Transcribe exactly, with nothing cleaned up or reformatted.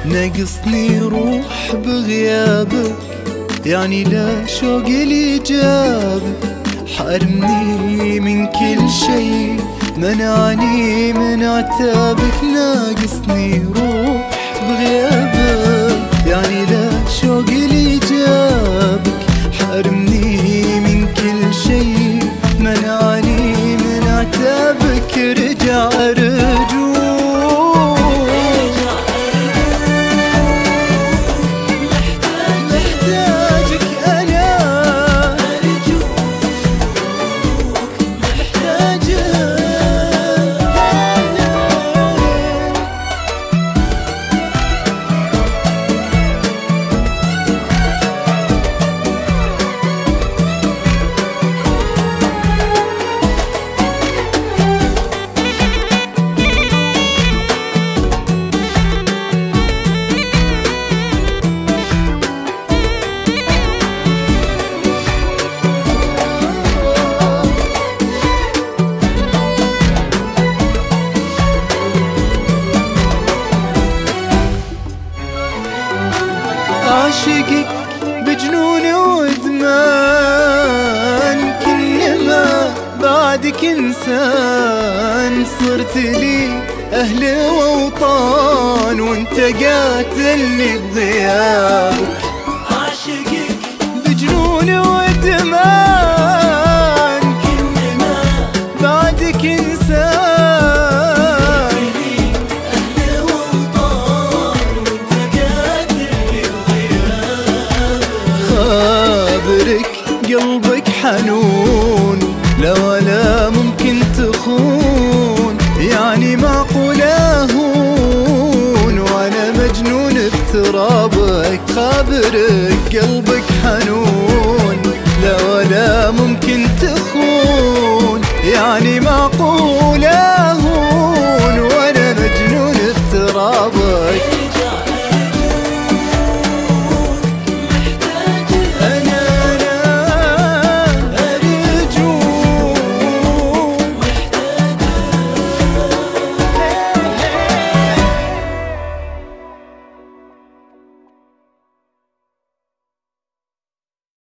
ناقصني روح بغيابك، يعني لا شوق لي جابك. حرمني من كل شي، منعني من عتابك. ناقصني روح بغيابك، يعني لا شوق لي جابك. حرمني من كل شي، منعني من عتابك. رجع رجوع عاشقك بجنون وادمان، كلما بعدك انسان. صرت لي اهل واوطان، وانت قاتلني بغيابك. عاشقك بجنون وادمان، كلما بعدك انسان. قلبك حنون، لا ولا ممكن تخون، يعني معقوله هون وانا مجنون بترابك. خابرك قلبك حنون، لا ولا ممكن